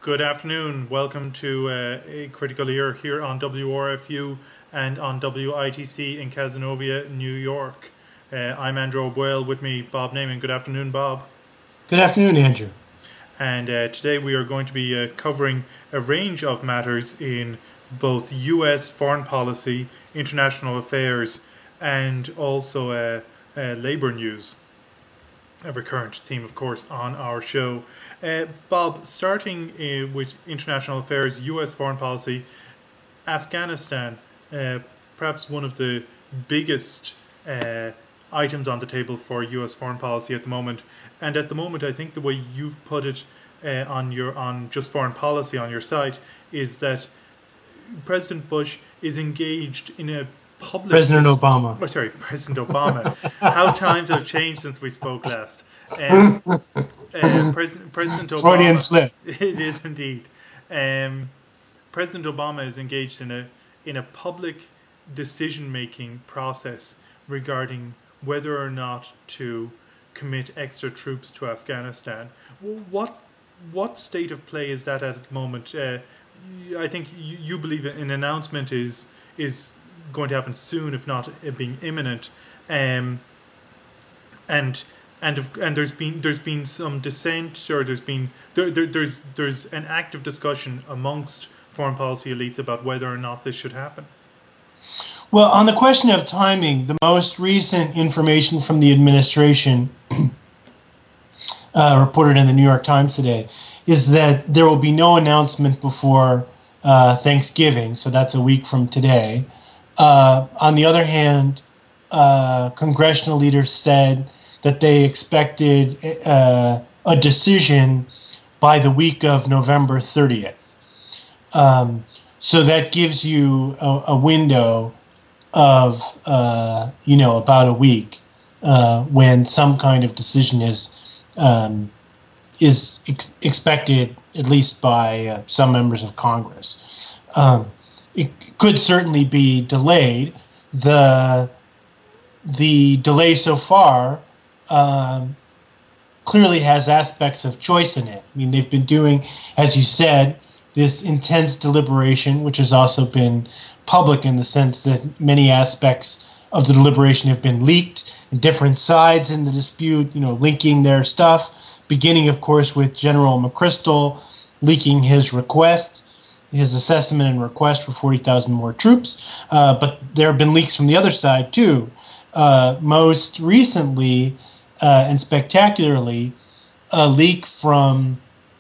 Good afternoon. Welcome to a Critical Ear here on WRFU and on WITC in Cazenovia, New York. I'm Andrew O'Boyle. With me, Bob Naiman. Good afternoon, Bob. Good afternoon, Andrew. And today we are going to be covering a range of matters in both US foreign policy, international affairs, and also labour news. A recurrent theme, of course, on our show. Bob, starting with international affairs, US foreign policy, Afghanistan, perhaps one of the biggest items on the table for US foreign policy at the moment. And at the moment, I think the way you've put it on Just Foreign Policy on your site is that President Bush is engaged in a public President Obama. Oh, sorry, President Obama. How times have changed since we spoke last. Um, President Freudian Obama. slip. It is indeed. President Obama is engaged in a public decision making process regarding whether or not to commit extra troops to Afghanistan. What state of play is that at the moment? I think you believe an announcement is going to happen soon, if not being imminent. And and there's been some dissent, or there's an active discussion amongst foreign policy elites about whether or not this should happen. Well, on the question of timing, the most recent information from the administration, reported in the New York Times today, is that there will be no announcement before Thanksgiving, so that's a week from today. On the other hand, congressional leaders said that they expected a decision by the week of November 30th. So that gives you a window of, about a week when some kind of decision is expected, at least by some members of Congress. It could certainly be delayed. The delay so far clearly has aspects of choice in it. I mean, they've been doing, as you said, this intense deliberation, which has also been public in the sense that many aspects of the deliberation have been leaked, and different sides in the dispute, linking their stuff, beginning, of course, with General McChrystal leaking his request, his assessment and request for 40,000 more troops. But there have been leaks from the other side, too. Most recently, and spectacularly, a leak from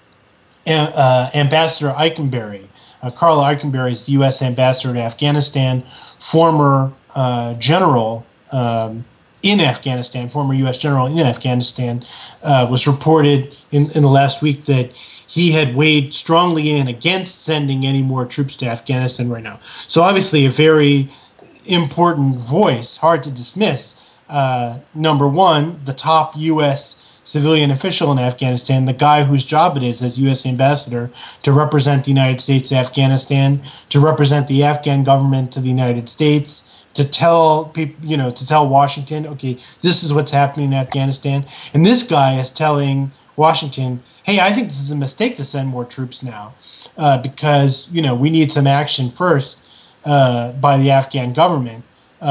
Ambassador Eikenberry. Carla Eikenberry is the U.S. ambassador to Afghanistan, former general in Afghanistan, former U.S. general in Afghanistan, was reported in the last week that he had weighed strongly in against sending any more troops to Afghanistan right now. So obviously a very important voice, hard to dismiss. Number one, the top U.S. civilian official in Afghanistan, the guy whose job it is as U.S. ambassador to represent the United States to Afghanistan, to represent the Afghan government to the United States, to tell people, to tell Washington, okay, this is what's happening in Afghanistan. And this guy is telling Washington, hey, I think this is a mistake to send more troops now because, we need some action first by the Afghan government,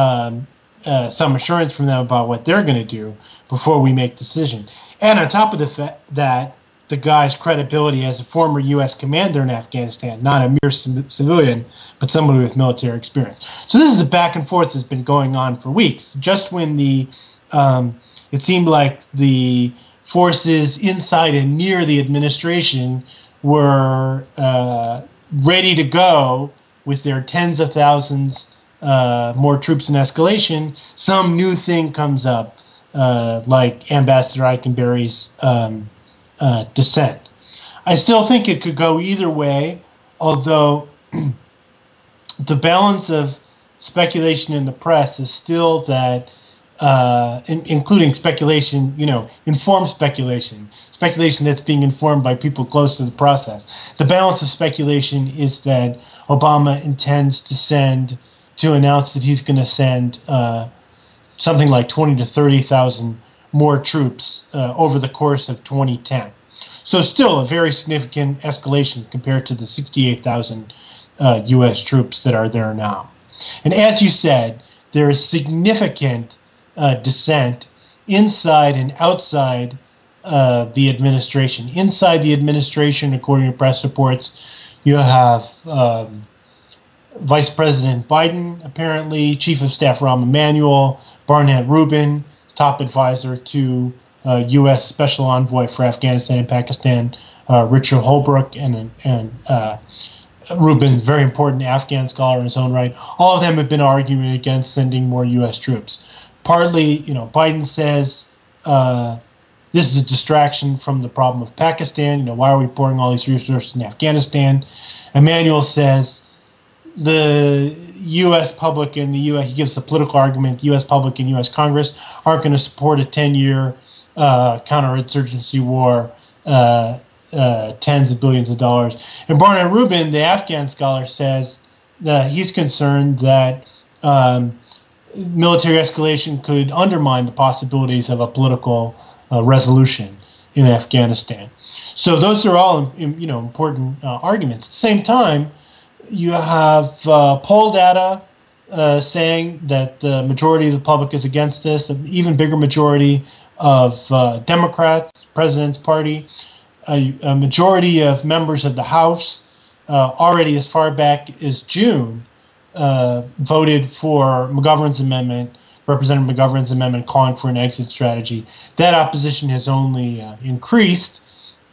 some assurance from them about what they're going to do before we make decision. And on top of that, the guy's credibility as a former U.S. commander in Afghanistan, not a mere civilian, but somebody with military experience. So this is a back and forth that's been going on for weeks. Just when it seemed like the forces inside and near the administration were ready to go with their tens of thousands more troops in escalation, some new thing comes up, like Ambassador Eikenberry's dissent. I still think it could go either way, although the balance of speculation in the press is still that, including speculation, informed speculation that's being informed by people close to the process. The balance of speculation is that Obama intends to announce that he's going to send something like 20 to 30,000 more troops over the course of 2010. So still a very significant escalation compared to the 68,000 U.S. troops that are there now. And as you said, there is significant dissent inside and outside the administration. Inside the administration, according to press reports, you have Vice President Biden, apparently, Chief of Staff Rahm Emanuel, Barnett Rubin, top advisor to U.S. Special Envoy for Afghanistan and Pakistan, Richard Holbrooke, and Rubin, very important Afghan scholar in his own right. All of them have been arguing against sending more U.S. troops. Partly, Biden says this is a distraction from the problem of Pakistan. Why are we pouring all these resources in Afghanistan? Emanuel says the U.S. public and the U.S. he gives the political argument. The U.S. public and U.S. Congress aren't going to support a 10-year counterinsurgency war, tens of billions of dollars. And Barnett Rubin, the Afghan scholar, says that he's concerned that military escalation could undermine the possibilities of a political resolution in Afghanistan. So those are all important arguments. At the same time, you have poll data saying that the majority of the public is against this, an even bigger majority of Democrats, President's Party, a majority of members of the House already as far back as June voted for McGovern's amendment, Representative McGovern's amendment calling for an exit strategy. That opposition has only increased.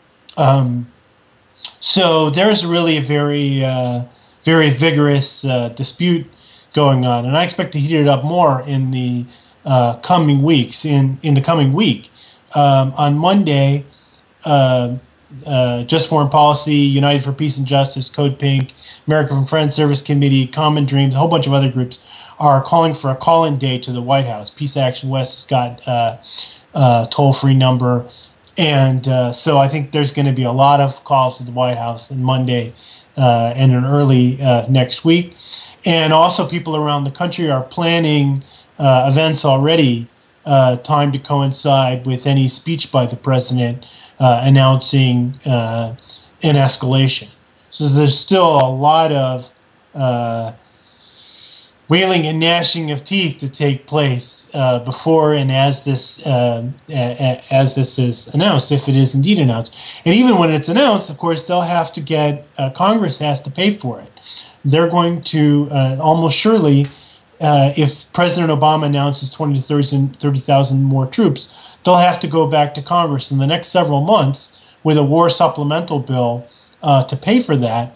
So there's really a very vigorous dispute going on, and I expect to heat it up more in the coming weeks. In the coming week, on Monday, Just Foreign Policy, United for Peace and Justice, Code Pink, American Friends Service Committee, Common Dreams, a whole bunch of other groups are calling for a call-in day to the White House. Peace Action West has got a toll-free number. And so I think there's going to be a lot of calls to the White House on Monday and in early next week. And also people around the country are planning events already timed to coincide with any speech by the president announcing an escalation. So there's still a lot of wailing and gnashing of teeth to take place before and as this is announced, if it is indeed announced. And even when it's announced, of course, they'll have to get Congress has to pay for it. They're going to almost surely, if President Obama announces 20 to 30,000 more troops, they'll have to go back to Congress in the next several months with a war supplemental bill to pay for that.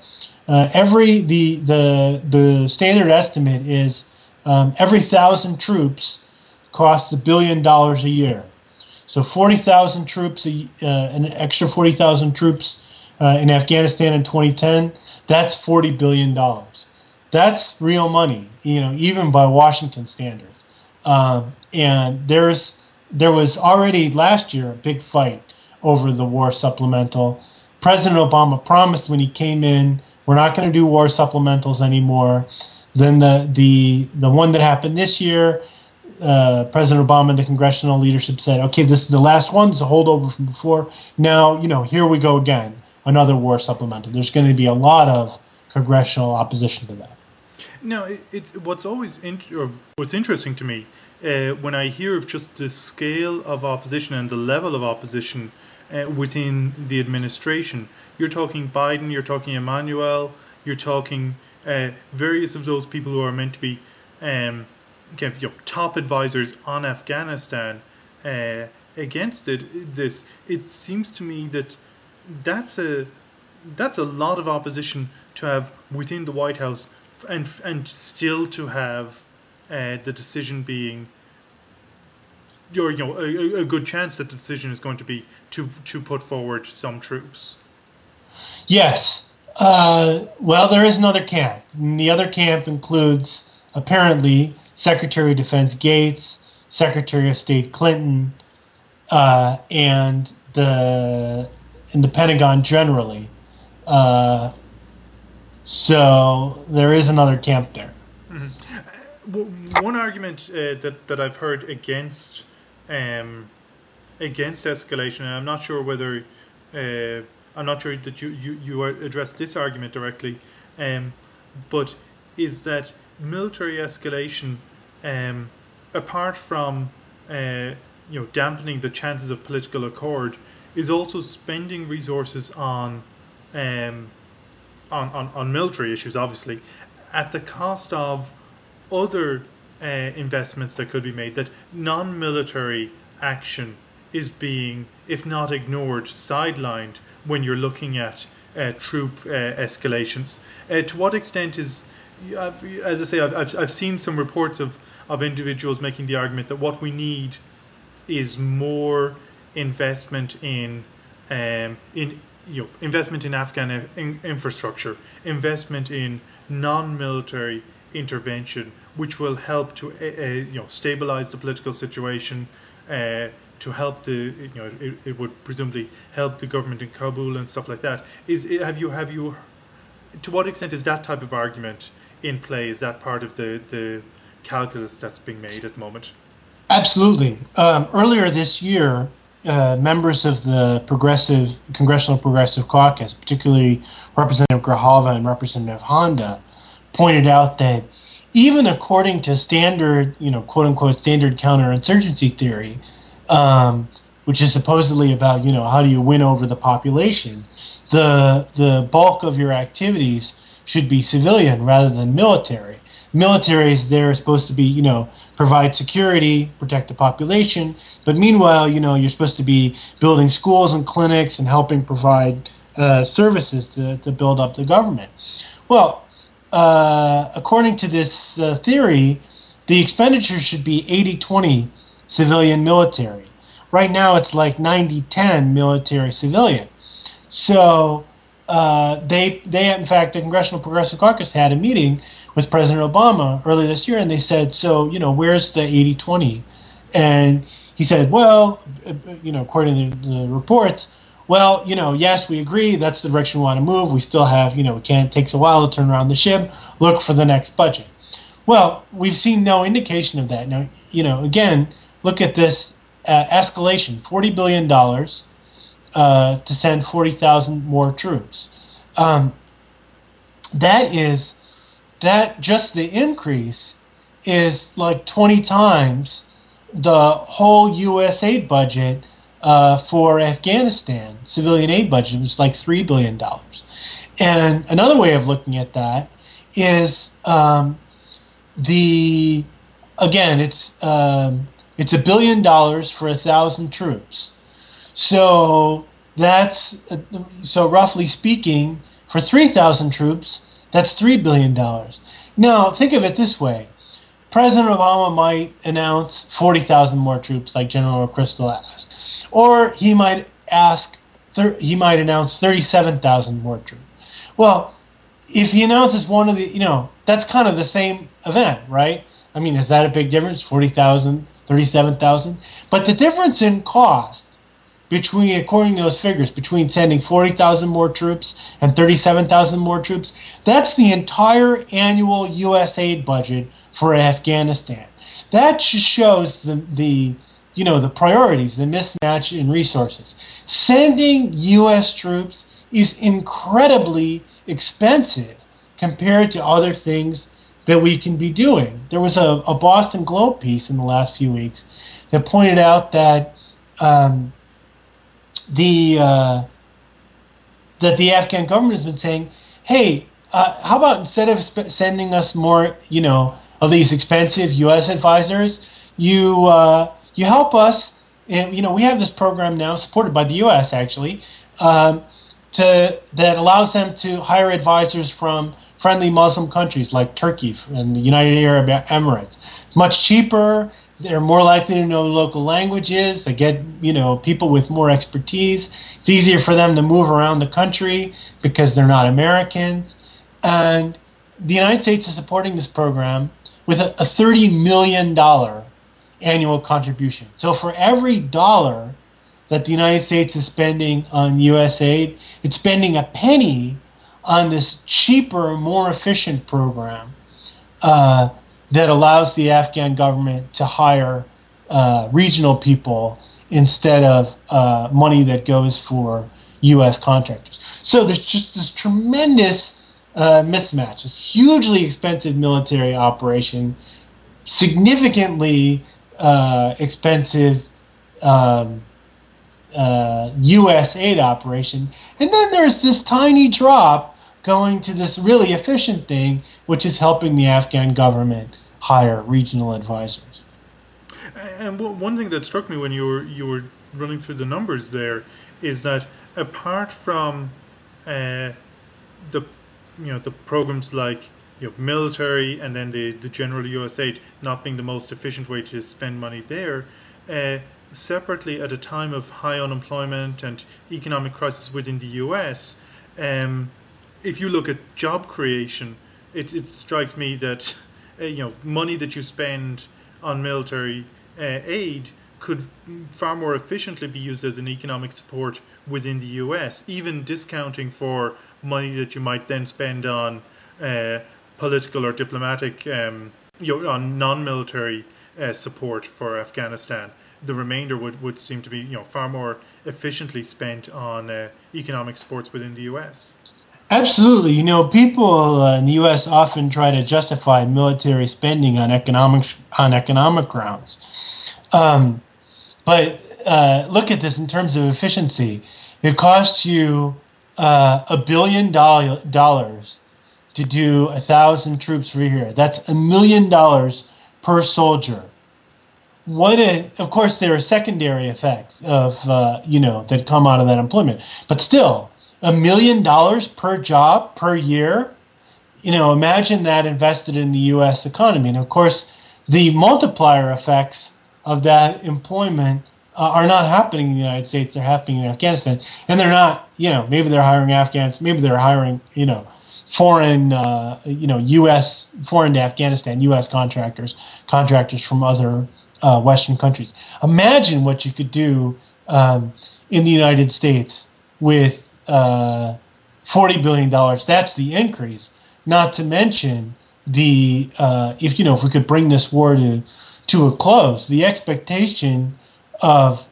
The standard estimate is every 1,000 troops costs $1 billion a year. So 40,000 troops, an extra 40,000 troops in Afghanistan in 2010, that's $40 billion. That's real money, even by Washington standards. And there was already last year a big fight over the war supplemental. President Obama promised when he came in, we're not going to do war supplementals anymore. Then the one that happened this year, President Obama and the congressional leadership said, okay, this is the last one. It's a holdover from before. Now, here we go again, another war supplemental. There's going to be a lot of congressional opposition to that. No, it's what's what's interesting to me when I hear of just the scale of opposition and the level of opposition within the administration. You're talking Biden, you're talking Emanuel, you're talking various of those people who are meant to be top advisors on Afghanistan against this. It seems to me that that's a lot of opposition to have within the White House, and still to have the decision being, a good chance that the decision is going to be to put forward some troops. Yes. Well, there is another camp. And the other camp includes, apparently, Secretary of Defense Gates, Secretary of State Clinton, and the Pentagon generally. So there is another camp there. Mm-hmm. One argument that I've heard against escalation, and I'm not sure whether I'm not sure that you addressed this argument directly, but is that military escalation, apart from dampening the chances of political accord, is also spending resources um, on military issues, obviously, at the cost of other investments that could be made. That non-military action is being, if not ignored, sidelined when you're looking at troop escalations. To what extent is, as I say, I've seen some reports of individuals making the argument that what we need is more investment in investment in Afghan infrastructure, investment in non-military intervention, which will help to stabilize the political situation, to help it would presumably help the government in Kabul and stuff like that. Have you to what extent is that type of argument in play? Is that part of the calculus that's being made at the moment? Absolutely. Earlier this year, members of the Congressional Progressive Caucus, particularly Representative Grijalva and Representative Honda, pointed out that even according to standard, quote unquote, standard counterinsurgency theory, which is supposedly about, how do you win over the population, the bulk of your activities should be civilian rather than military. Military is there supposed to be, provide security, protect the population, but meanwhile, you're supposed to be building schools and clinics and helping provide services to build up the government. Well, according to this theory, the expenditure should be 80-20 civilian military. Right now, it's like 90-10 military civilian. So they in fact, the Congressional Progressive Caucus had a meeting with President Obama earlier this year, and they said, so, where's the 80-20? And he said, well, according to the reports, well, yes, we agree. That's the direction we want to move. We still have, it takes a while to turn around the ship. Look for the next budget. Well, we've seen no indication of that. Now, again, look at this escalation, $40 billion to send 40,000 more troops. That just the increase is like 20 times the whole U.S. aid budget for Afghanistan, civilian aid budget, was like $3 billion. And another way of looking at that is it's $1 billion for 1,000 troops. So that's roughly speaking, for 3,000 troops, that's $3 billion. Now, think of it this way. President Obama might announce 40,000 more troops like General McChrystal asked. Or he might announce 37,000 more troops. Well, if he announces one of the, that's kind of the same event, right? I mean, is that a big difference? 40,000, 37,000? But the difference in cost according to those figures, between sending 40,000 more troops and 37,000 more troops, that's the entire annual U.S. aid budget for Afghanistan. That just shows the priorities, the mismatch in resources. Sending U.S. troops is incredibly expensive compared to other things that we can be doing. There was a Boston Globe piece in the last few weeks that pointed out that the Afghan government has been saying, hey, how about instead of sending us more, of these expensive U.S. advisors, you help us, and we have this program now supported by the U.S. actually, that allows them to hire advisors from friendly Muslim countries like Turkey and the United Arab Emirates. It's much cheaper. They're more likely to know local languages. They get, people with more expertise. It's easier for them to move around the country because they're not Americans. And the United States is supporting this program with a $30 million annual contribution. So for every dollar that the United States is spending on U.S. aid, it's spending a penny on this cheaper, more efficient program that allows the Afghan government to hire regional people instead of money that goes for, U.S. contractors. So there's just this tremendous mismatch, this hugely expensive military operation, significantly expensive U.S. aid operation, and then there's this tiny drop going to this really efficient thing, which is helping the Afghan government hire regional advisors. And one thing that struck me when you were running through the numbers there is that apart from the the programs like military and then the general U.S. aid not being the most efficient way to spend money there, separately at a time of high unemployment and economic crisis within the U.S., if you look at job creation, it strikes me that money that you spend on military aid could far more efficiently be used as an economic support within the US, even discounting for money that you might then spend on political or diplomatic, on non-military support for Afghanistan. The remainder would seem to be far more efficiently spent on economic supports within the US. Absolutely. People in the U.S. often try to justify military spending on economic grounds. But look at this in terms of efficiency. It costs you $1 billion to do 1,000 troops per year. That's $1 million per soldier. Of course, there are secondary effects of that come out of that employment, but still, $1 million per job per year. Imagine that invested in the U.S. economy, and of course, the multiplier effects of that employment are not happening in the United States. They're happening in Afghanistan, and they're not. Maybe they're hiring Afghans. Maybe they're hiring foreign foreign to Afghanistan U.S. contractors from other Western countries. Imagine what you could do in the United States with $40 billion. That's the increase. Not to mention the if we could bring this war to a close, the expectation of,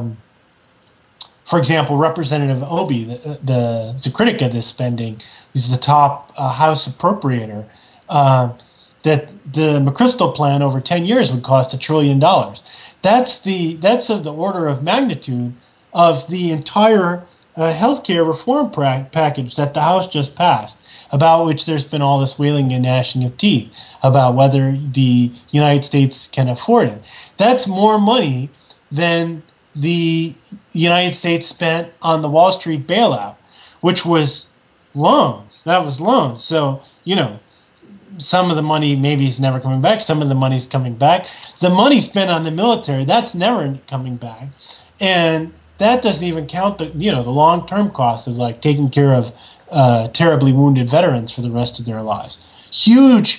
for example, Representative Obi, the critic of this spending, is the top House appropriator, that the McChrystal plan over 10 years would cost $1 trillion. That's of the order of magnitude of the entire healthcare reform package that the House just passed, about which there's been all this wailing and gnashing of teeth about whether the United States can afford it. That's more money than the United States spent on the Wall Street bailout, which was loans. That was loans. So, some of the money maybe is never coming back. Some of the money's coming back. The money spent on the military, that's never coming back. And that doesn't even count the long-term costs of like taking care of terribly wounded veterans for the rest of their lives. Huge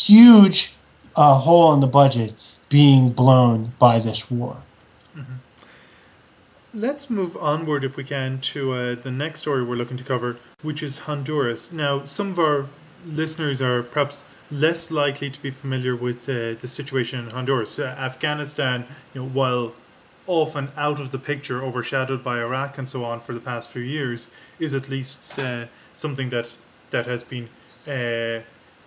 hole in the budget being blown by this war. Mm-hmm. Let's move onward, if we can, to the next story we're looking to cover, which is Honduras. Now, some of our listeners are perhaps less likely to be familiar with the situation in Honduras. Afghanistan, while often out of the picture, overshadowed by Iraq and so on for the past few years, is at least something that has been in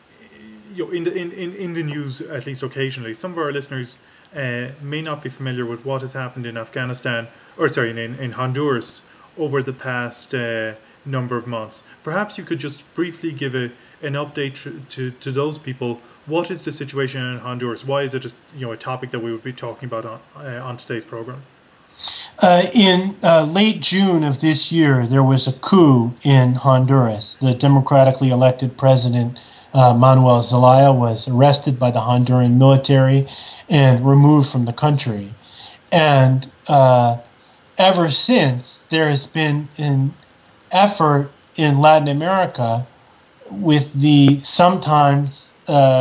the news at least occasionally. Some of our listeners may not be familiar with what has happened in in Honduras over the past number of months. Perhaps you could just briefly give an update to those people. What is the situation in Honduras? Why is it just a topic that we would be talking about on today's program? In late June of this year, there was a coup in Honduras. The democratically elected president, Manuel Zelaya, was arrested by the Honduran military and removed from the country. And ever since, there has been an effort in Latin America with the sometimes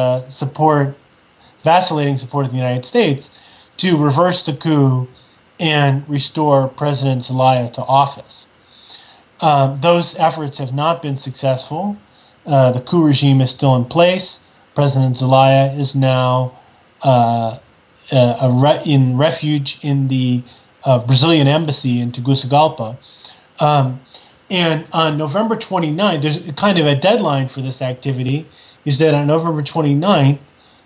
vacillating support of the United States to reverse the coup and restore President Zelaya to office. Those efforts have not been successful. The coup regime is still in place. President Zelaya is now in refuge in the Brazilian embassy in Tegucigalpa. And on November 29th, there's kind of a deadline for this activity, is that on November 29th,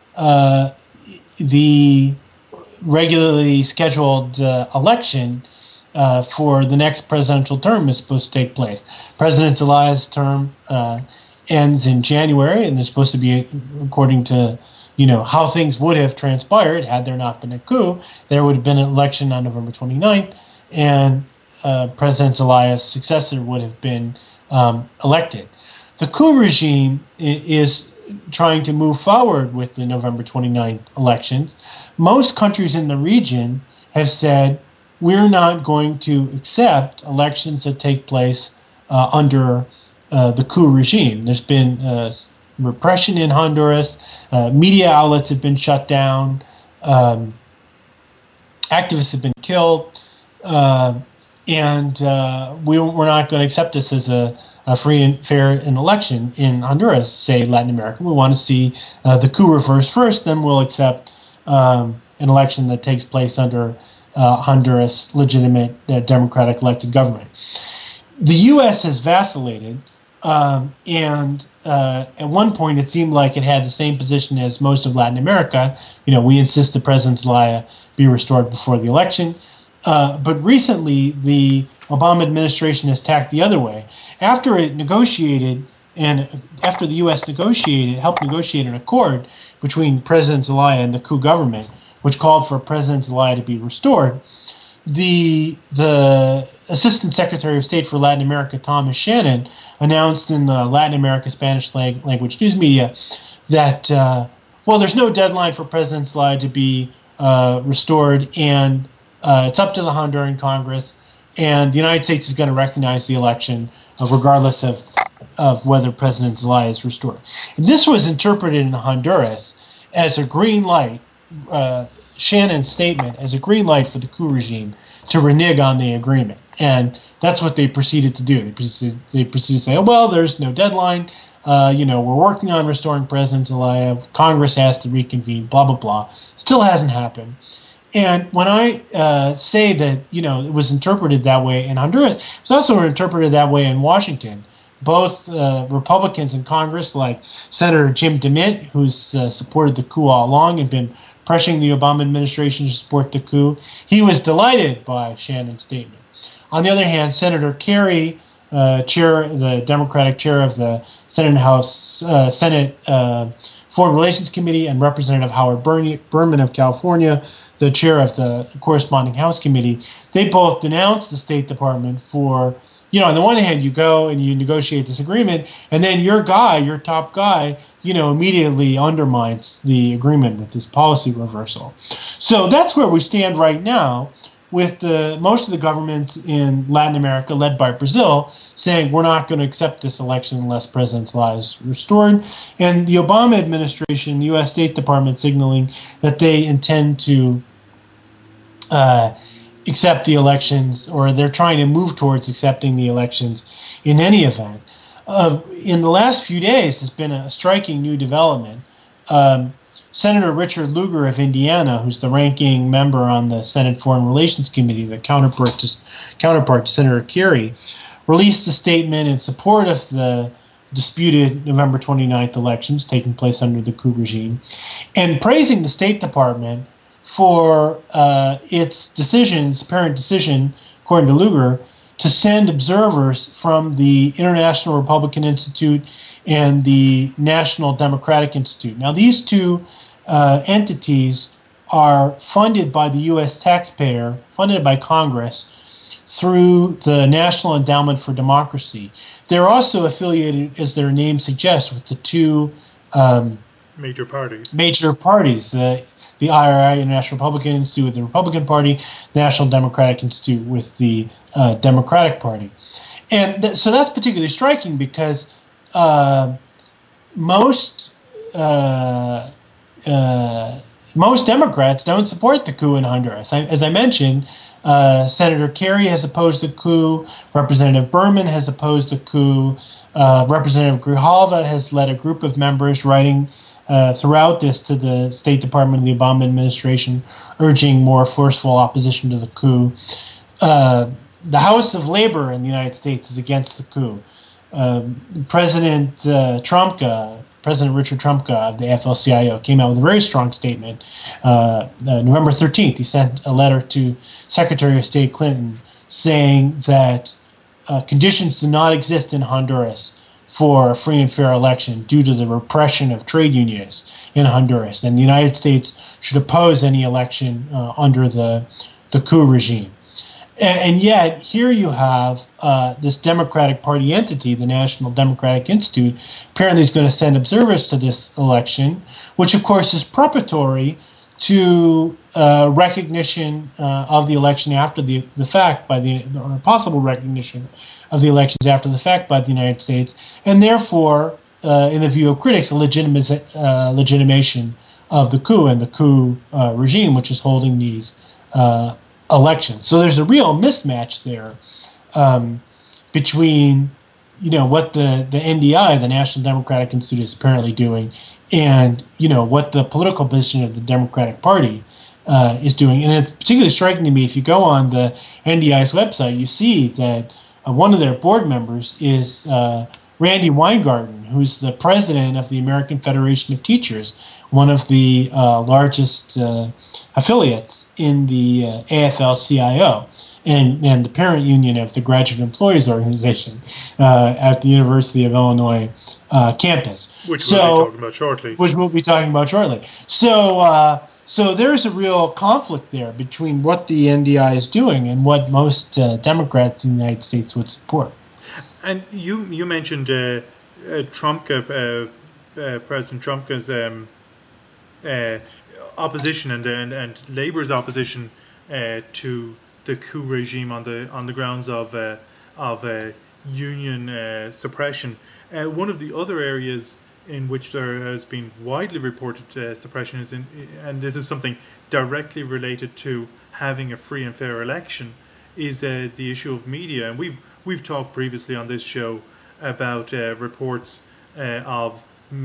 the regularly scheduled election for the next presidential term is supposed to take place. President Zelaya's term ends in January, and there's supposed to be, according to how things would have transpired had there not been a coup, there would have been an election on November 29th, and President Zelaya's successor would have been elected. The coup regime is trying to move forward with the November 29th elections. Most countries in the region have said, we're not going to accept elections that take place under the coup regime. There's been repression in Honduras. Media outlets have been shut down. Activists have been killed. And we're not going to accept this as a free and fair election in Honduras, say Latin America. We want to see the coup reversed first, then we'll accept an election that takes place under Honduras' legitimate democratic elected government. The U.S. has vacillated, and at one point it seemed like it had the same position as most of Latin America. We insist that President Zelaya be restored before the election. But recently, the Obama administration has tacked the other way. After it negotiated, and after the U.S. helped negotiate an accord between President Zelaya and the coup government, which called for President Zelaya to be restored, the Assistant Secretary of State for Latin America, Thomas Shannon, announced in the Latin America Spanish language news media that, there's no deadline for President Zelaya to be restored, and it's up to the Honduran Congress, and the United States is going to recognize the election regardless of whether President Zelaya is restored. And this was interpreted in Honduras as a green light, Shannon's statement as a green light for the coup regime to renege on the agreement. And that's what they proceeded to do. They proceeded to say, there's no deadline. We're working on restoring President Zelaya. Congress has to reconvene, blah, blah, blah. Still hasn't happened. And when I say that, it was interpreted that way in Honduras, it was also interpreted that way in Washington. Both Republicans in Congress, like Senator Jim DeMint, who's supported the coup all along and been pressuring the Obama administration to support the coup, he was delighted by Shannon's statement. On the other hand, Senator Kerry, the Democratic chair of the Senate Foreign Relations Committee, and Representative Howard Berman of California, the chair of the corresponding House committee, they both denounced the State Department for, on the one hand, you go and you negotiate this agreement, and then your top guy, immediately undermines the agreement with this policy reversal. So that's where we stand right now, with most of the governments in Latin America, led by Brazil, saying we're not going to accept this election unless President Zelaya is restored, and the Obama administration, the U.S. State Department, signaling that they intend to accept the elections, or they're trying to move towards accepting the elections in any event. In the last few days, there's been a striking new development. Senator Richard Lugar of Indiana, who's the ranking member on the Senate Foreign Relations Committee, the counterpart to Senator Kerry, released a statement in support of the disputed November 29th elections taking place under the coup regime, and praising the State Department for its apparent decision, according to Lugar, to send observers from the International Republican Institute and the National Democratic Institute. Now, these two entities are funded by the U.S. taxpayer, funded by Congress, through the National Endowment for Democracy. They're also affiliated, as their name suggests, with the two major parties. The IRI, International Republican Institute, with the Republican Party, the National Democratic Institute with the Democratic Party. And so that's particularly striking because most Democrats don't support the coup in Honduras. As I mentioned, Senator Kerry has opposed the coup. Representative Berman has opposed the coup. Representative Grijalva has led a group of members writing throughout this to the State Department of the Obama administration, urging more forceful opposition to the coup. the House of Labor in the United States is against the coup. President Richard Trumka of the AFL-CIO came out with a very strong statement. November 13th, he sent a letter to Secretary of State Clinton saying that conditions do not exist in Honduras for a free and fair election due to the repression of trade unionists in Honduras, and the United States should oppose any election under the coup regime. And yet, here you have this Democratic Party entity, the National Democratic Institute, apparently is going to send observers to this election, which, of course, is preparatory to recognition of the election after the fact or possible recognition of the elections after the fact by the United States, and therefore, in the view of critics, a legitimation of the coup and the coup regime, which is holding these elections. So there's a real mismatch there between, what the NDI, the National Democratic Institute, is apparently doing, and what the political position of the Democratic Party is doing. And it's particularly striking to me, if you go on the NDI's website, you see that one of their board members is Randy Weingarten, who's the president of the American Federation of Teachers, one of the largest affiliates in the AFL-CIO, and the parent union of the Graduate Employees Organization at the University of Illinois campus. Which we'll be talking about shortly. Which we'll be talking about shortly. So there's a real conflict there between what the NDI is doing and what most Democrats in the United States would support. And you mentioned Trumka, President Trumka's opposition and Labour's opposition to the coup regime on the grounds of union suppression. One of the other areas in which there has been widely reported suppression and this is something directly related to having a free and fair election, is the issue of media. And we've talked previously on this show about reports of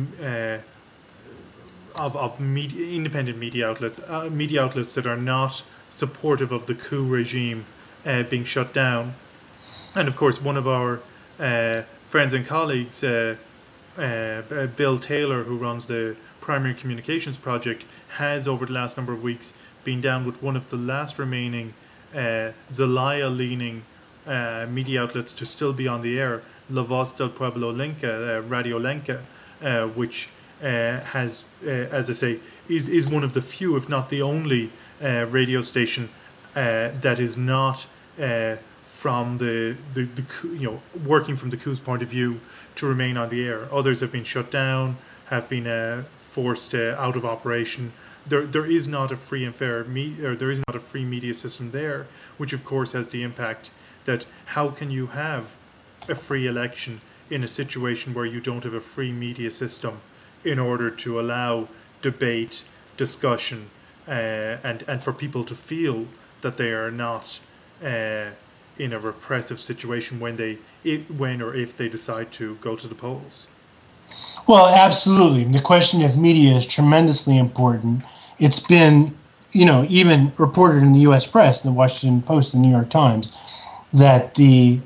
media, independent media outlets that are not supportive of the coup regime being shut down. And of course, one of our friends and colleagues, Bill Taylor, who runs the Primary Communications Project, has over the last number of weeks been down with one of the last remaining Zelaya-leaning media outlets to still be on the air, La Voz del Pueblo Lenca, Radio Lenca, which has, as I say, is one of the few, if not the only, radio station that is not from the working from the coup's point of view to remain on the air. Others have been shut down, have been forced out of operation. There is not a free and fair there is not a free media system there, which of course has the impact that how can you have a free election in a situation where you don't have a free media system in order to allow debate, discussion, and for people to feel that they are not in a repressive situation when or if they decide to go to the polls. Well, absolutely. The question of media is tremendously important. It's been, even reported in the U.S. press, the Washington Post, the New York Times, that the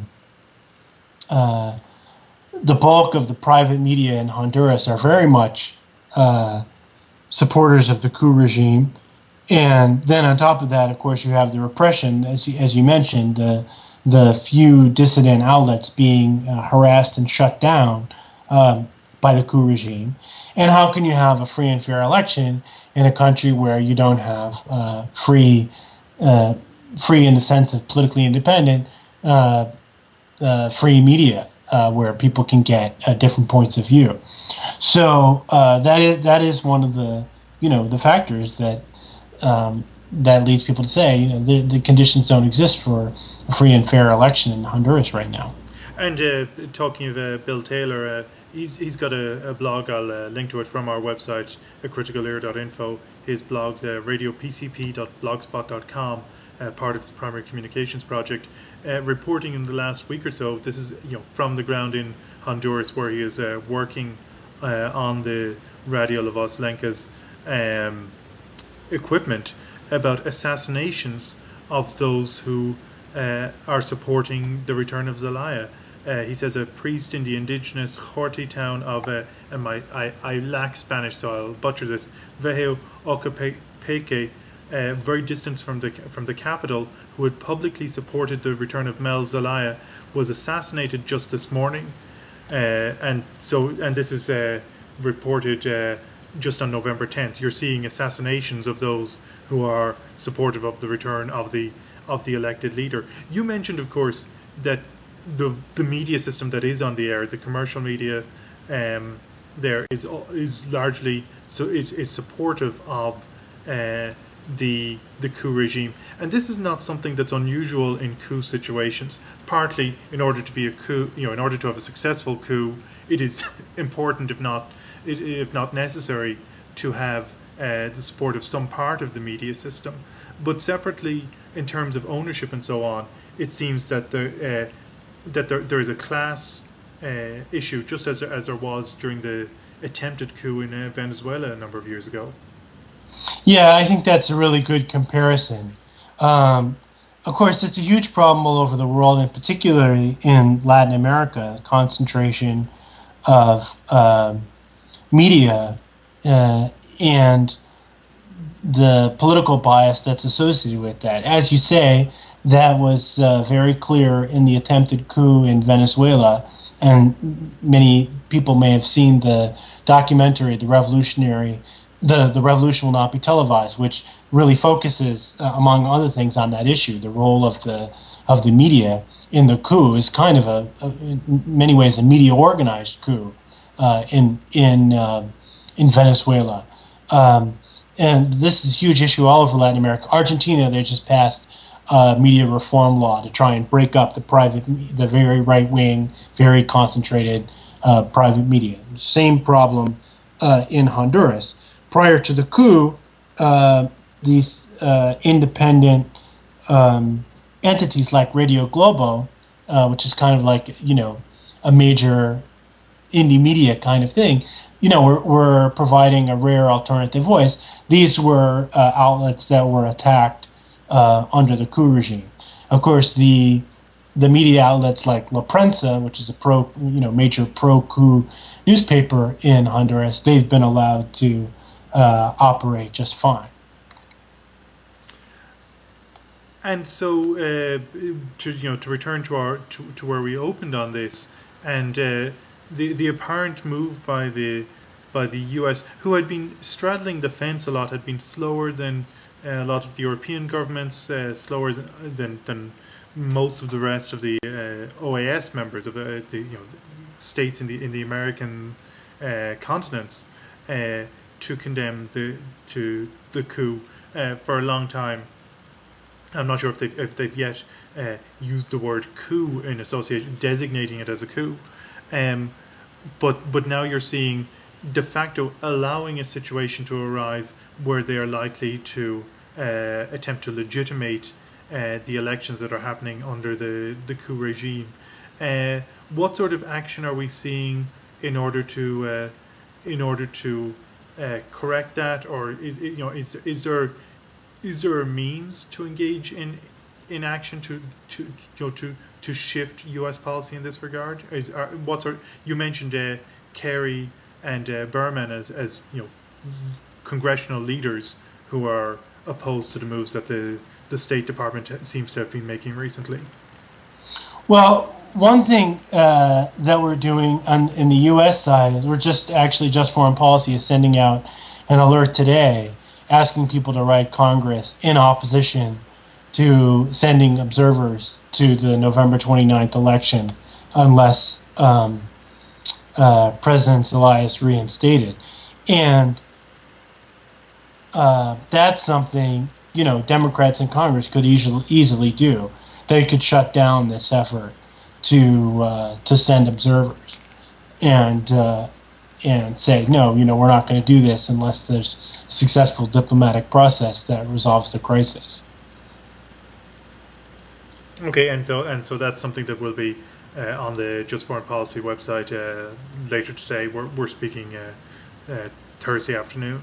bulk of the private media in Honduras are very much supporters of the coup regime. And then on top of that, of course, you have the repression, as you mentioned, the few dissident outlets being harassed and shut down by the coup regime. And how can you have a free and fair election in a country where you don't have free in the sense of politically independent, free media, where people can get different points of view? So that is one of the the factors that leads people to say the conditions don't exist for a free and fair election in Honduras right now. And talking of Bill Taylor, he's got a blog. I'll link to it from our website, criticalear.info. His blog's radiopcp.blogspot.com, part of the Primary Communications Project, reporting in the last week or so. This is from the ground in Honduras, where he is working on the Radio La Voz Lenca's equipment, about assassinations of those who are supporting the return of Zelaya. He says a priest in the indigenous Horti town of, and I lack Spanish, so I'll butcher this, Veheo Ocopeque, very distant from the capital, who had publicly supported the return of Mel Zelaya, was assassinated just this morning. And this is reported just on November 10th. You're seeing assassinations of those who are supportive of the return of the elected leader. You mentioned, of course, that the media system that is on the air, the commercial media, there is largely is supportive of the coup regime, and this is not something that's unusual in coup situations. Partly, in order to be a coup, in order to have a successful coup, it is important, if not necessary, to have the support of some part of the media system. But separately, in terms of ownership and so on, it seems that there is a class issue, just as there was during the attempted coup in Venezuela a number of years ago. Yeah, I think that's a really good comparison. Of course, it's a huge problem all over the world, and particularly in Latin America, concentration of media and the political bias that's associated with that. As you say, that was very clear in the attempted coup in Venezuela, and many people may have seen the documentary, The Revolution Will Not Be Televised, which really focuses, among other things, on that issue. The role of the media in the coup is kind of in many ways a media organized coup in Venezuela. And this is a huge issue all over Latin America. Argentina, they just passed a media reform law to try and break up the very right wing, very concentrated private media. Same problem in Honduras. Prior to the coup, these independent entities like Radio Globo, which is kind of like a major indie media kind of thing, were providing a rare alternative voice. These were outlets that were attacked under the coup regime. Of course, the media outlets like La Prensa, which is a major pro-coup newspaper in Honduras, they've been allowed to operate just fine. And so, to return to where we opened on this, and the apparent move by the U.S., who had been straddling the fence a lot, had been slower than a lot of the European governments, slower than most of the rest of the OAS members of the states in the American continents, to condemn the coup for a long time. I'm not sure if they've yet used the word coup in association, designating it as a coup. But now you're seeing de facto allowing a situation to arise where they are likely to attempt to legitimate the elections that are happening under the coup regime. What sort of action are we seeing in order to correct that, or is there a means to engage in action to shift U.S. policy in this regard? You mentioned Kerry and Berman as congressional leaders who are opposed to the moves that the State Department seems to have been making recently. Well, one thing that we're doing in the U.S. side is just Foreign Policy is sending out an alert today asking people to write Congress in opposition to sending observers to the November 29th election unless President Zelaya is reinstated. And that's something, Democrats in Congress could easily do. They could shut down this effort to send observers and say, no, we're not going to do this unless there's a successful diplomatic process that resolves the crisis. Okay, and so that's something that will be on the Just Foreign Policy website later today. We're speaking Thursday afternoon.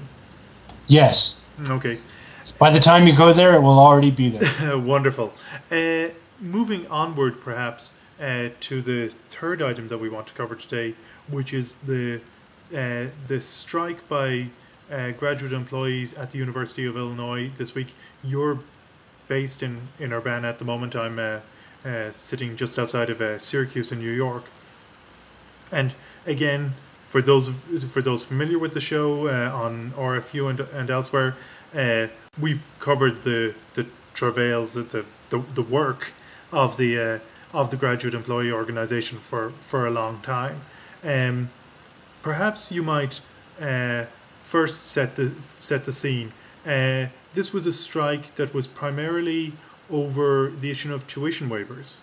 Yes. Okay. By the time you go there, it will already be there. Wonderful. moving onward, perhaps, to the third item that we want to cover today, which is the strike by graduate employees at the University of Illinois this week. You're based in Urbana at the moment. I'm sitting just outside of Syracuse in New York. And again, for those familiar with the show on RFU and elsewhere, we've covered the travails, the work of the graduate employee organization for a long time. Perhaps you might first set the scene. This was a strike that was primarily over the issue of tuition waivers.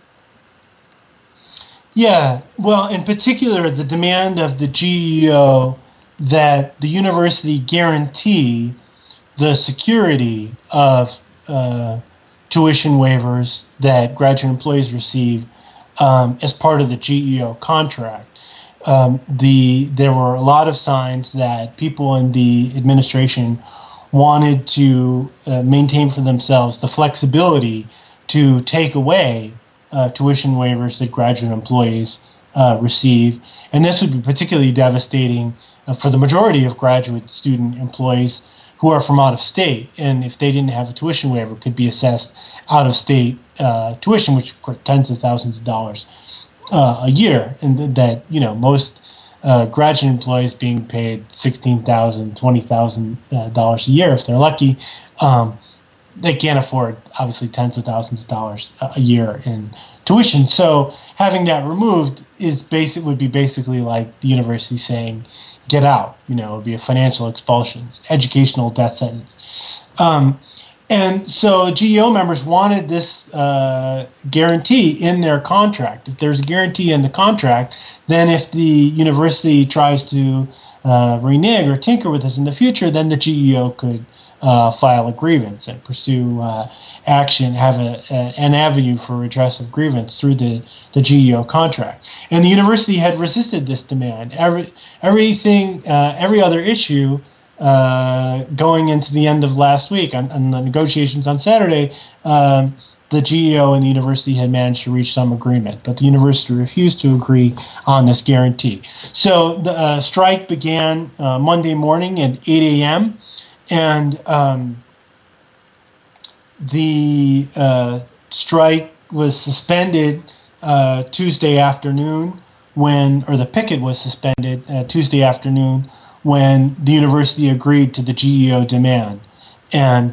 Yeah, well, in particular, the demand of the GEO that the university guarantee the security of tuition waivers that graduate employees receive as part of the GEO contract. There were a lot of signs that people in the administration wanted to maintain for themselves the flexibility to take away tuition waivers that graduate employees receive. And this would be particularly devastating for the majority of graduate student employees who are from out of state. And if they didn't have a tuition waiver, could be assessed out of state tuition, which are tens of thousands of dollars a year. And that, most graduate employees being paid $16,000, $20,000 a year if they're lucky. They can't afford, obviously, tens of thousands of dollars a year in tuition. So having that removed would be basically like the university saying, "Get out." It would be a financial expulsion, educational death sentence. And so GEO members wanted this guarantee in their contract. If there's a guarantee in the contract, then if the university tries to renege or tinker with this in the future, then the GEO could file a grievance and pursue action, have an avenue for redress of grievance through the GEO contract. And the university had resisted this demand. Every other issue going into the end of last week on the negotiations on Saturday, the GEO and the university had managed to reach some agreement, but the university refused to agree on this guarantee. So the strike began Monday morning at 8 a.m., and the strike was suspended Tuesday afternoon the picket was suspended Tuesday afternoon when the university agreed to the GEO demand. And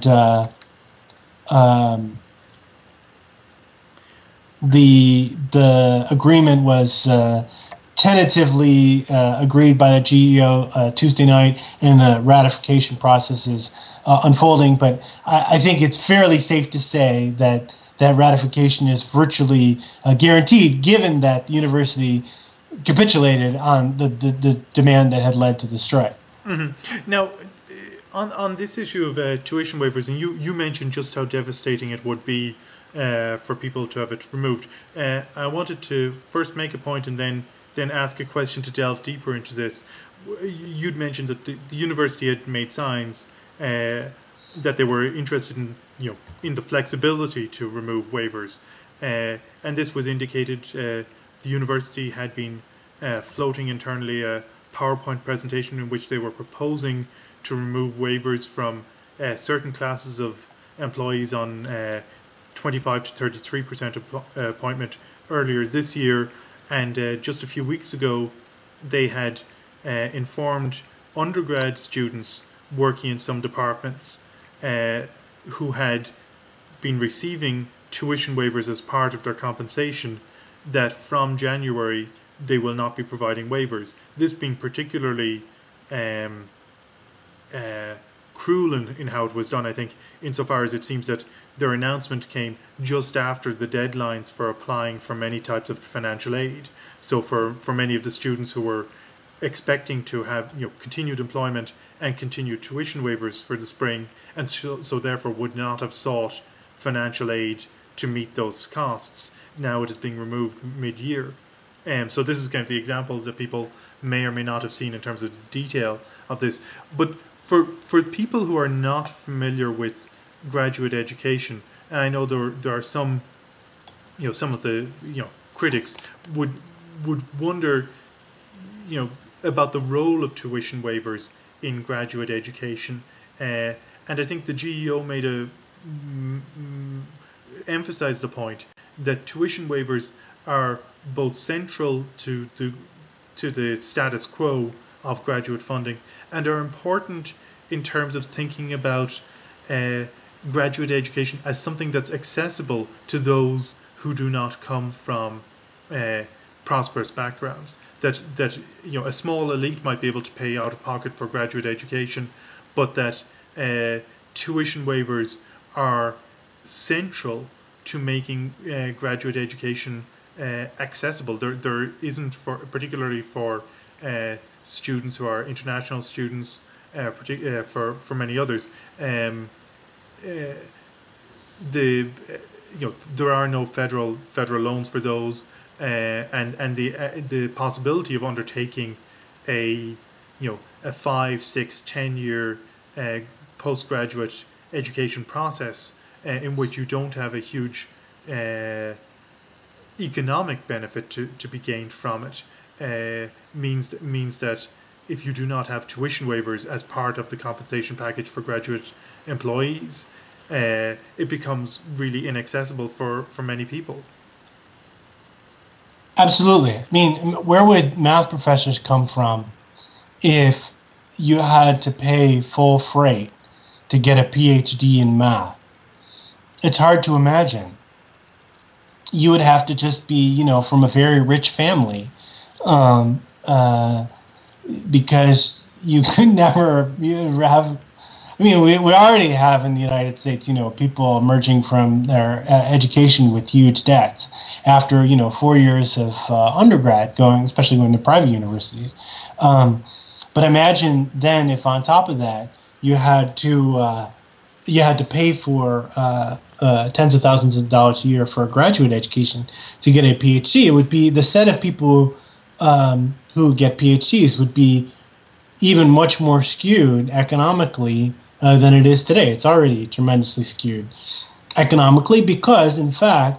the agreement was tentatively agreed by the GEO Tuesday night, and the ratification process is unfolding. But I think it's fairly safe to say that ratification is virtually guaranteed, given that the university capitulated on the demand that had led to the strike. Mm-hmm. Now, on this issue of tuition waivers, and you mentioned just how devastating it would be for people to have it removed. I wanted to first make a point and then ask a question to delve deeper into this. You'd mentioned that the university had made signs that they were interested in the flexibility to remove waivers, and this was indicated. The university had been floating internally a PowerPoint presentation in which they were proposing to remove waivers from certain classes of employees on 25 to 33% appointment earlier this year. And just a few weeks ago, they had informed undergrad students working in some departments who had been receiving tuition waivers as part of their compensation that from January they will not be providing waivers. This being particularly cruel in how it was done, I think, insofar as it seems that their announcement came just after the deadlines for applying for many types of financial aid. So for many of the students who were expecting to have continued employment and continued tuition waivers for the spring, and so therefore would not have sought financial aid to meet those costs, now it is being removed mid-year. So this is kind of the examples that people may or may not have seen in terms of the detail of this. But for people who are not familiar with graduate education, and I know there are some some of the critics would wonder about the role of tuition waivers in graduate education, and I think the GEO made a emphasized the point that tuition waivers are both central to the status quo of graduate funding and are important in terms of thinking about graduate education as something that's accessible to those who do not come from prosperous backgrounds. That a small elite might be able to pay out of pocket for graduate education, but that tuition waivers are central to making graduate education accessible. There isn't, particularly for students who are international students, for many others. There are no federal loans for those, and the possibility of undertaking a 5, 6, 10 year postgraduate education process in which you don't have a huge economic benefit to be gained from it means that if you do not have tuition waivers as part of the compensation package for graduate employees, it becomes really inaccessible for many people. Absolutely. I mean, where would math professors come from if you had to pay full freight to get a PhD in math? It's hard to imagine. You would have to just be, from a very rich family, because you could never have. I mean, we already have in the United States, people emerging from their education with huge debts after, 4 years of undergrad, especially going to private universities. But imagine then if on top of that you had to pay for tens of thousands of dollars a year for a graduate education to get a PhD. It would be the set of people who get PhDs would be even much more skewed economically than it is today. It's already tremendously skewed economically because, in fact,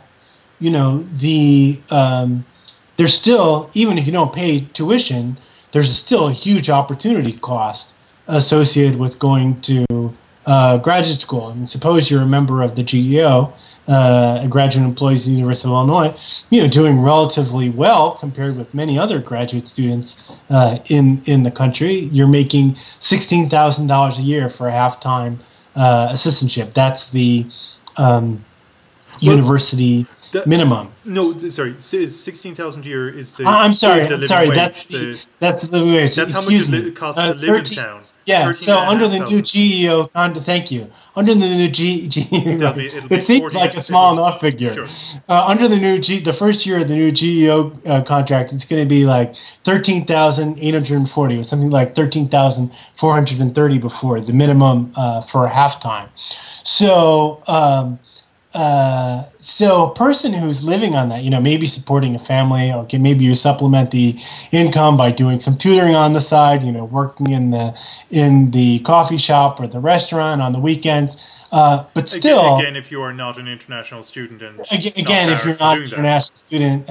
there's still, even if you don't pay tuition, there's still a huge opportunity cost associated with going to graduate school. I mean, suppose you're a member of the GEO, a graduate employees at the University of Illinois, doing relatively well compared with many other graduate students in the country. You're making $16,000 a year for a half-time assistantship. That's the university minimum. No, sorry, 16,000 a year is the. I'm sorry. Wage. That's the living wage. That's how much it costs to live in town. Yeah. So under the new GEO, thank you. Under the new GEO, it seems like a small enough figure. Sure. Under the the first year of the new GEO contract, it's going to be like 13,840, or something like 13,430 before the minimum for a halftime. So. So a person who's living on that, maybe supporting a family, okay, maybe you supplement the income by doing some tutoring on the side, working in the coffee shop or the restaurant on the weekends. But still, again, if you are not an international student, and if you're not an international student,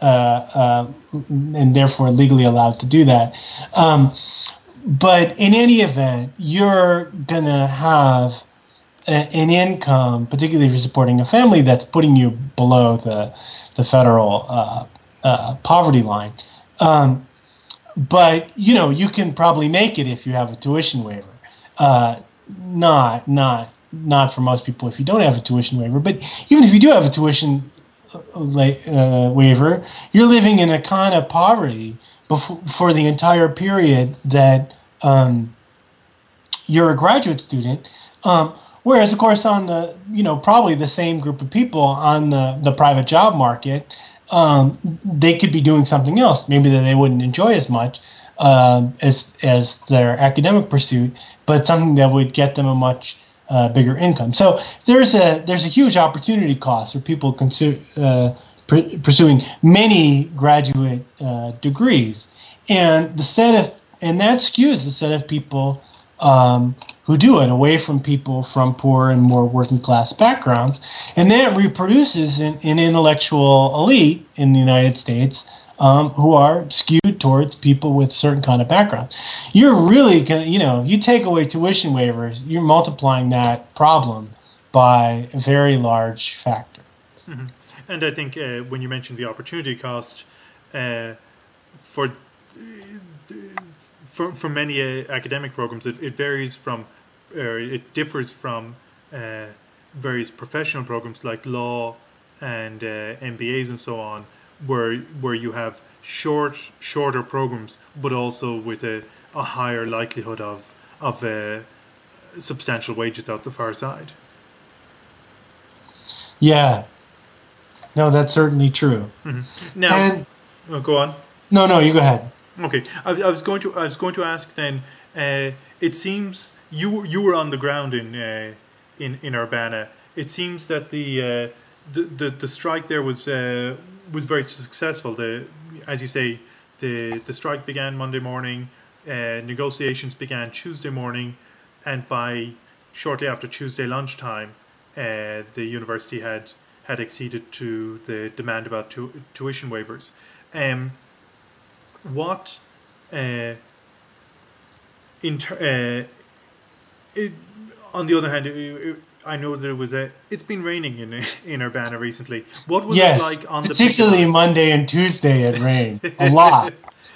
and therefore legally allowed to do that. But in any event, you're gonna have an income, particularly if you're supporting a family, that's putting you below the federal poverty line. But you can probably make it if you have a tuition waiver. Not for most people if you don't have a tuition waiver. But even if you do have a tuition waiver, you're living in a kind of poverty for the entire period that you're a graduate student. Whereas, of course, on the probably the same group of people on the private job market, they could be doing something else, maybe that they wouldn't enjoy as much as their academic pursuit, but something that would get them a much bigger income. So there's a huge opportunity cost for people pursuing many graduate degrees, and that skews the set of people who do it, away from people from poor and more working class backgrounds. And that reproduces an intellectual elite in the United States who are skewed towards people with certain kind of background. You're really going to, you take away tuition waivers, you're multiplying that problem by a very large factor. Mm-hmm. And I think when you mentioned the opportunity cost, for many academic programs, it varies from, or it differs from various professional programs like law and MBAs and so on, where you have shorter programs, but also with a higher likelihood of substantial wages out the far side. Yeah. No, that's certainly true. Mm-hmm. Now, go on. No, you go ahead. Okay, I was going to ask then. It seems you were on the ground in Urbana. It seems that the strike there was very successful. As you say, the strike began Monday morning. Negotiations began Tuesday morning, and by shortly after Tuesday lunchtime, the university had acceded to the demand about tuition waivers. What on the other hand, I know that it's been raining in Urbana recently. What was it like on particularly Monday and Tuesday? It rained a lot,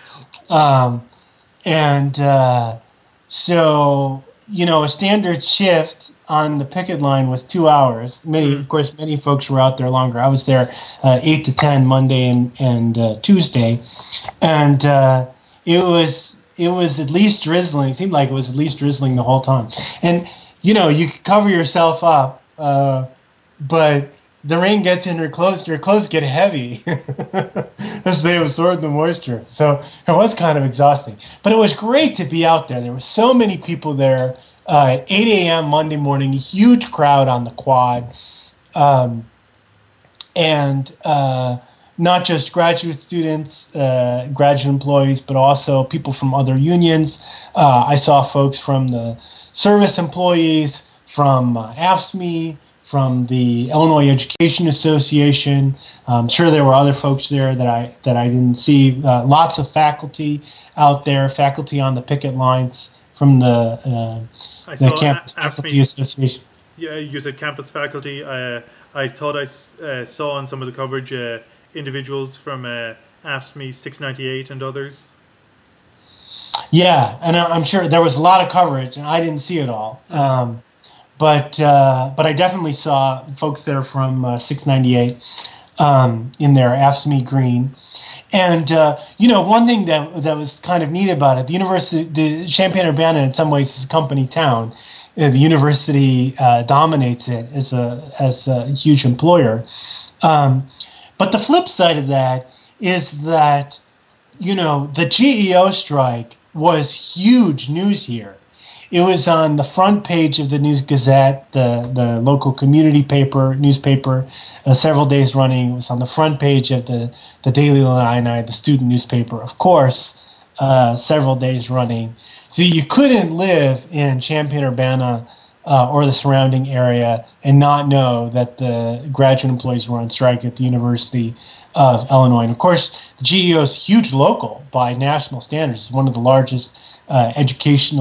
so a standard shift on the picket line was 2 hours. Of course, many folks were out there longer. I was there 8 to 10 Monday and Tuesday, and it was at least drizzling. It seemed like it was at least drizzling the whole time. And you could cover yourself up, but the rain gets in your clothes get heavy as they absorb the moisture. So it was kind of exhausting. But it was great to be out there. There were so many people there. At 8 a.m. Monday morning, a huge crowd on the quad, and not just graduate students, graduate employees, but also people from other unions. I saw folks from the service employees, from AFSCME, from the Illinois Education Association. I'm sure there were other folks there that I didn't see. Lots of faculty out there, faculty on the picket lines from the Campus Faculty Association. Yeah, you said campus faculty. I thought I saw on some of the coverage individuals from AFSCME 698 and others. Yeah, and I'm sure there was a lot of coverage, and I didn't see it all. But I definitely saw folks there from 698 in their AFSCME green. And, one thing that was kind of neat about it, the university, the Champaign-Urbana in some ways is a company town. The university dominates it as a huge employer. But the flip side of that is that, the GEO strike was huge news here. It was on the front page of the News Gazette, the local community newspaper, several days running. It was on the front page of the Daily Illini, the student newspaper, of course, several days running. So you couldn't live in Champaign-Urbana or the surrounding area and not know that the graduate employees were on strike at the University of Illinois. And of course, the GEO is huge local by national standards. It's one of the largest education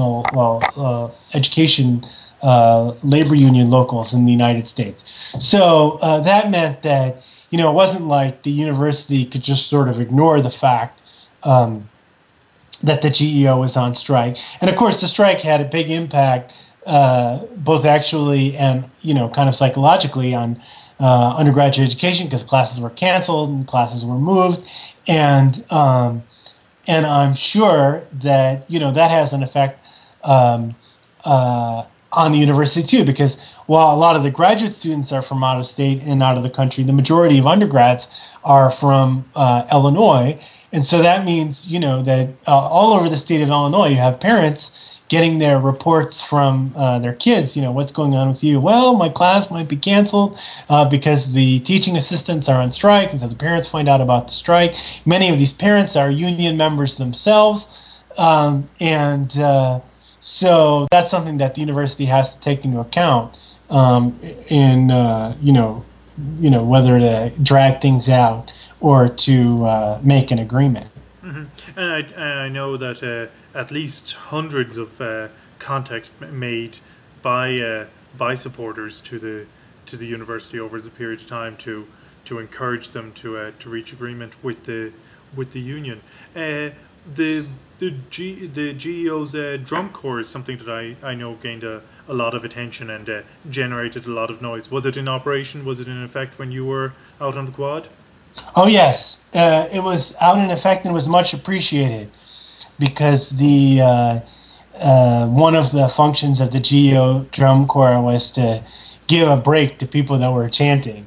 labor union locals in the United States. So that meant that, it wasn't like the university could just sort of ignore the fact that the GEO was on strike. And of course, the strike had a big impact, both actually and, kind of psychologically on undergraduate education, because classes were canceled and classes were moved. And I'm sure that, that has an effect on the university too, because while a lot of the graduate students are from out of state and out of the country, the majority of undergrads are from Illinois. And so that means, that all over the state of Illinois, you have parents getting their reports from their kids. What's going on with you? Well, my class might be canceled because the teaching assistants are on strike. And so the parents find out about the strike. Many of these parents are union members themselves. So that's something that the university has to take into account in whether to drag things out or to make an agreement. And I know that at least hundreds of contacts made by supporters to the university over the period of time to encourage them to reach agreement with the union. The the GEO's drum corps is something that I know gained a lot of attention and generated a lot of noise. Was it in operation? Was it in effect when you were out on the quad? Oh yes, it was out in effect and was much appreciated because the one of the functions of the GEO drum corps was to give a break to people that were chanting,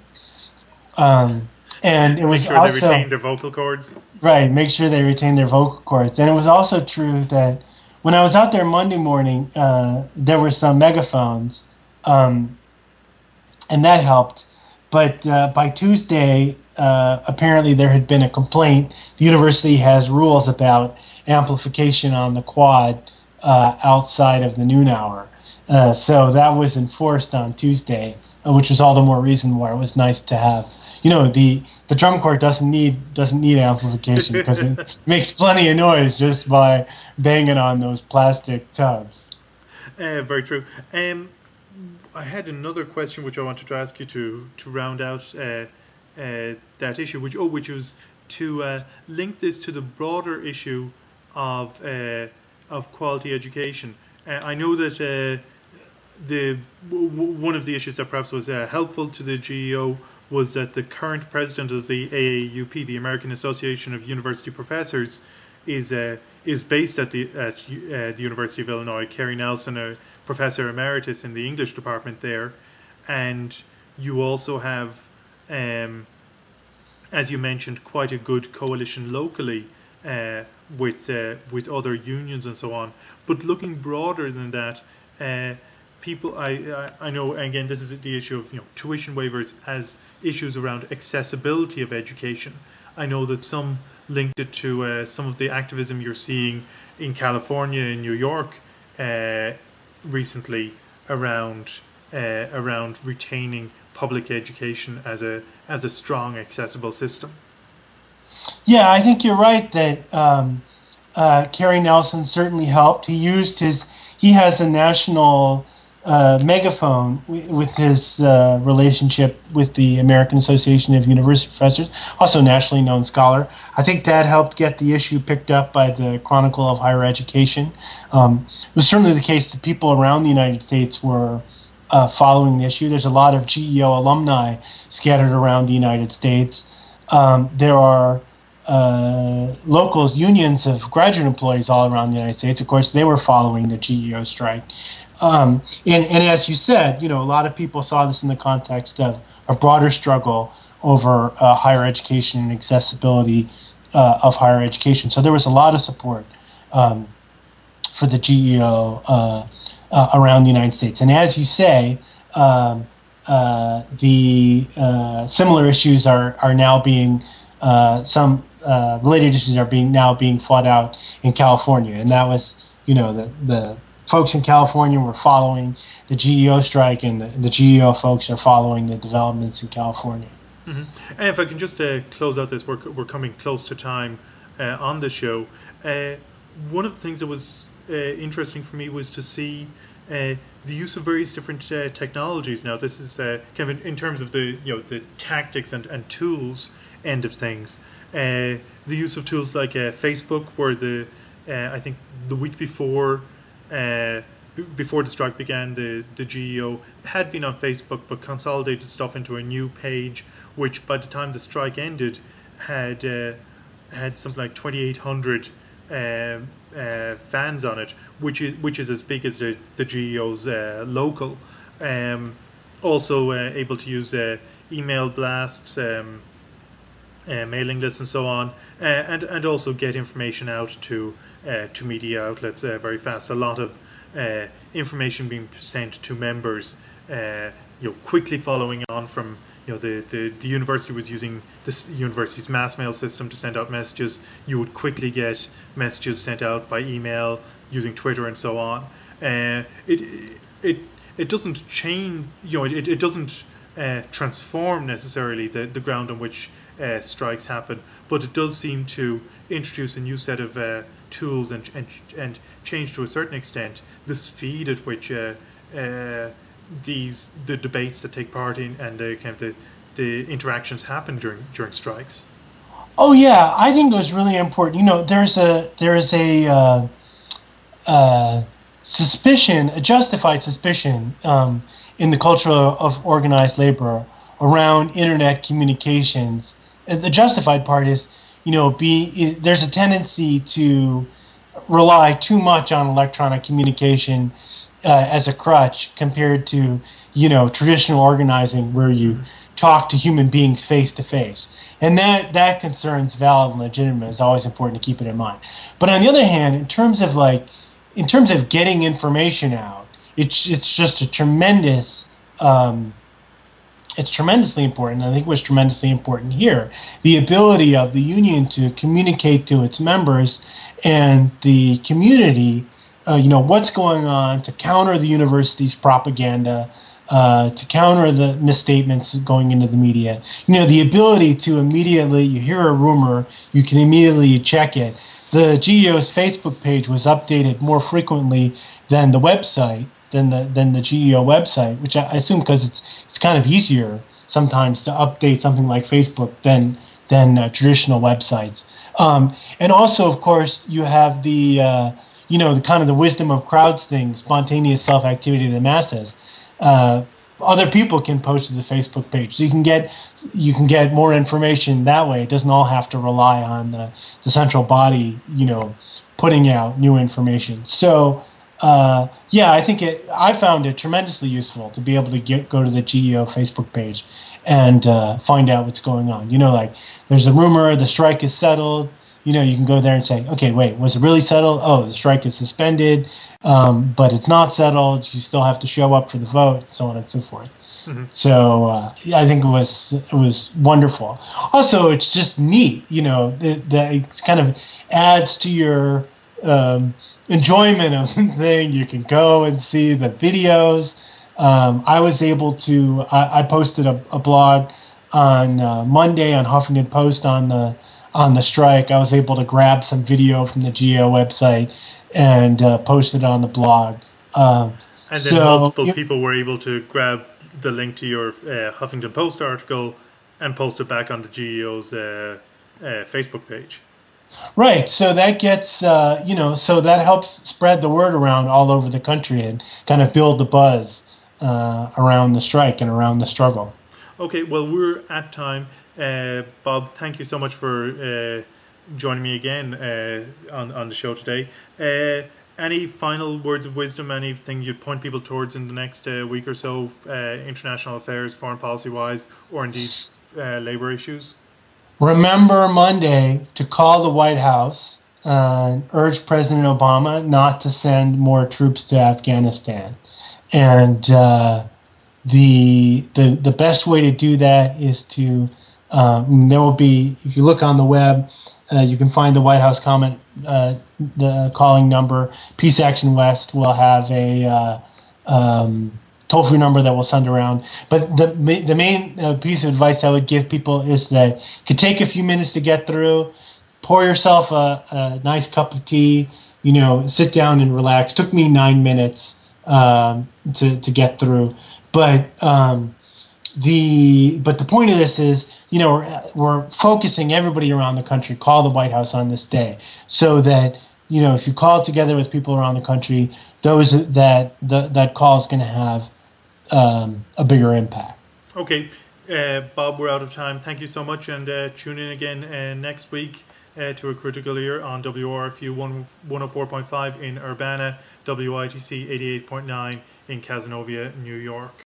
and it Make was sure they also retain their vocal cords. right, make sure they retain their vocal cords. And it was also true that when I was out there Monday morning, there were some megaphones, um, and that helped. But by Tuesday, apparently there had been a complaint. The university has rules about amplification on the quad outside of the noon hour. So that was enforced on Tuesday, which was all the more reason why it was nice to have. The drum corps doesn't need amplification because it makes plenty of noise just by banging on those plastic tubs. Very true. I had another question which I wanted to ask you to round out that issue, which was to link this to the broader issue of quality education. I know that one of the issues that perhaps was helpful to the GEO was that the current president of the AAUP, the American Association of University Professors, is based at the University of Illinois. Kerry Nelson, a professor emeritus in the English department there, and you also have, as you mentioned, quite a good coalition locally with other unions and so on. But looking broader than that, people, I know again this is the issue of tuition waivers as issues around accessibility of education. I know that some linked it to some of the activism you're seeing in California and New York recently around retaining public education as a strong accessible system. Yeah, I think you're right that Kerry Nelson certainly helped. He has a national megaphone with his relationship with the American Association of University Professors, also a nationally known scholar. I think that helped get the issue picked up by the Chronicle of Higher Education. It was certainly the case that people around the United States were following the issue. There's a lot of GEO alumni scattered around the United States. There are locals, unions of graduate employees all around the United States. Of course, they were following the GEO strike. And as you said, a lot of people saw this in the context of a broader struggle over higher education and accessibility of higher education. So there was a lot of support for the GEO around the United States. And as you say, the similar issues are now being some related issues are being fought out in California, and that was the folks in California were following the GEO strike, and the GEO folks are following the developments in California. And if I can just close out this, we're coming close to time on the show. One of the things that was interesting for me was to see the use of various different technologies. Now, this is kind of in terms of the tactics and tools end of things. The use of tools like Facebook, where I think the week before the strike began, the GEO had been on Facebook but consolidated stuff into a new page, which by the time the strike ended had something like 2,800 fans on it, which is as big as the GEO's local. Also able to use email blasts, mailing lists, and so on, and also get information out to media outlets very fast. A lot of information being sent to members, quickly following on from the university was using this university's mass mail system to send out messages. You would quickly get messages sent out by email using Twitter and so on. It it it doesn't change. It doesn't transform necessarily the ground on which strikes happen, but it does seem to introduce a new set of tools and change to a certain extent the speed at which the debates that take part in and the kind of the interactions happen during strikes. Oh yeah, I think it was really important. There is a suspicion, a justified suspicion, in the culture of organized labor around internet communications. And the justified part is, there's a tendency to rely too much on electronic communication as a crutch compared to traditional organizing where you talk to human beings face to face, and that concern's valid and legitimate. It's always important to keep it in mind. But on the other hand, in terms of getting information out, it's just a tremendous it's tremendously important. I think it was tremendously important here. The ability of the union to communicate to its members and the community, what's going on, to counter the university's propaganda, to counter the misstatements going into the media. The ability to immediately, you hear a rumor, you can immediately check it. The GEO's Facebook page was updated more frequently than the website, than the GEO website, which I assume because it's kind of easier sometimes to update something like Facebook than traditional websites. And also, of course, you have the kind of the wisdom of crowds thing, spontaneous self-activity of the masses. Other people can post to the Facebook page, so you can get more information that way. It doesn't all have to rely on the central body, putting out new information. So yeah, I found it tremendously useful to be able to go to the GEO Facebook page and find out what's going on. Like there's a rumor the strike is settled. You can go there and say, okay, wait, was it really settled? Oh, the strike is suspended, but it's not settled. You still have to show up for the vote, so on and so forth. Mm-hmm. So yeah, I think it was wonderful. Also, it's just neat. That it kind of adds to your enjoyment of the thing. You can go and see the videos. I was able to. I posted a blog on Monday on Huffington Post on the strike. I was able to grab some video from the GEO website and post it on the blog. And then multiple people were able to grab the link to your Huffington Post article and post it back on the GEO's Facebook page. Right. So that gets, so that helps spread the word around all over the country and kind of build the buzz around the strike and around the struggle. Okay. Well, we're at time. Bob, thank you so much for joining me again on the show today. Any final words of wisdom, anything you'd point people towards in the next week or so, international affairs, foreign policy wise, or indeed labor issues? Remember Monday to call the White House and urge President Obama not to send more troops to Afghanistan. And the best way to do that is to there will be, if you look on the web, you can find the White House comment, the calling number. Peace Action West will have a toll-free number that we'll send around. But the main piece of advice I would give people is that it could take a few minutes to get through. Pour yourself a nice cup of tea. Sit down and relax. Took me 9 minutes to get through. But the point of this is, we're focusing everybody around the country. Call the White House on this day, so that if you call it together with people around the country, that call is going to have a bigger impact. Okay, Bob, we're out of time. Thank you so much, and tune in again next week to A Critical Ear on WRFU 104.5 in Urbana, WITC 88.9 in Cazenovia, New York.